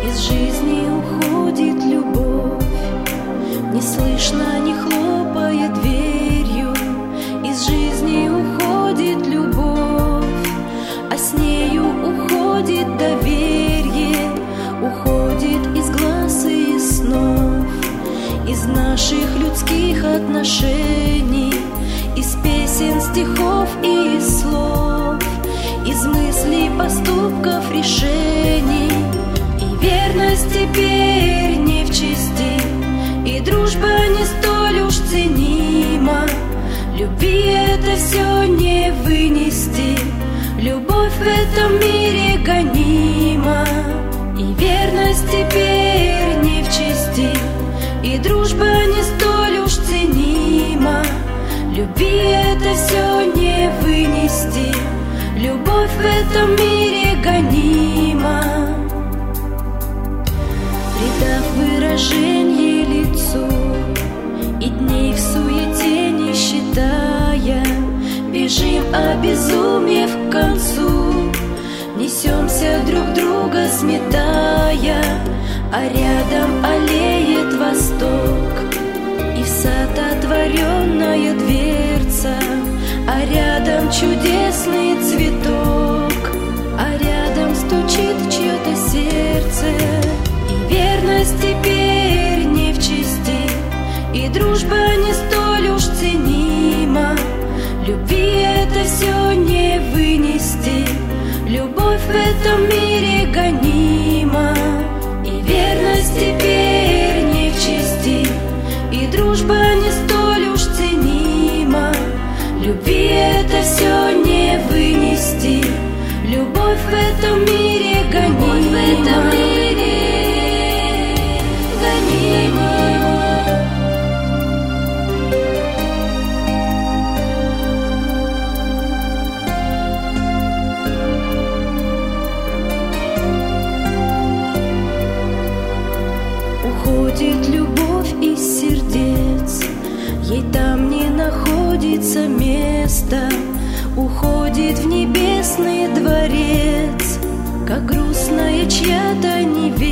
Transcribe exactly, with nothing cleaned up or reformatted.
Из жизни уходит любовь, не слышно, не хлопая дверью. Из жизни уходит любовь, а с нею уходит доверие, уходит из глаз и из снов, из наших людских отношений, из песен, стихов и из слов, из мыслей, поступков, решений. И верность теперь не в чести, и дружба не столь уж ценима. Любви это все не вынести, любовь в этом мире гонима. И верность теперь не в чести, и дружба не столь уж ценима. Любви это все не вынести, любовь в этом мире гонима. Придав выражение лицу и дней в суете не считая, бежим, обезумев к концу, несемся друг друга сметая, а рядом аллеет восток и в сад отворенная дверца, а рядом чудесный цветок, а рядом стучит чье-то сердце. И верность теперь не в чести, и дружба не столь уж ценима. Любви это все не вынести, любовь в этом мире гонима. И верность теперь не в чести, и дружба не столь уж ценима. Любви это все не вынести, любовь в этом мире гонима. В этом мире гонима. Уходит любовь из сердец, ей там не находится места, уходит в небесный дворец, как грустная чья-то невеста.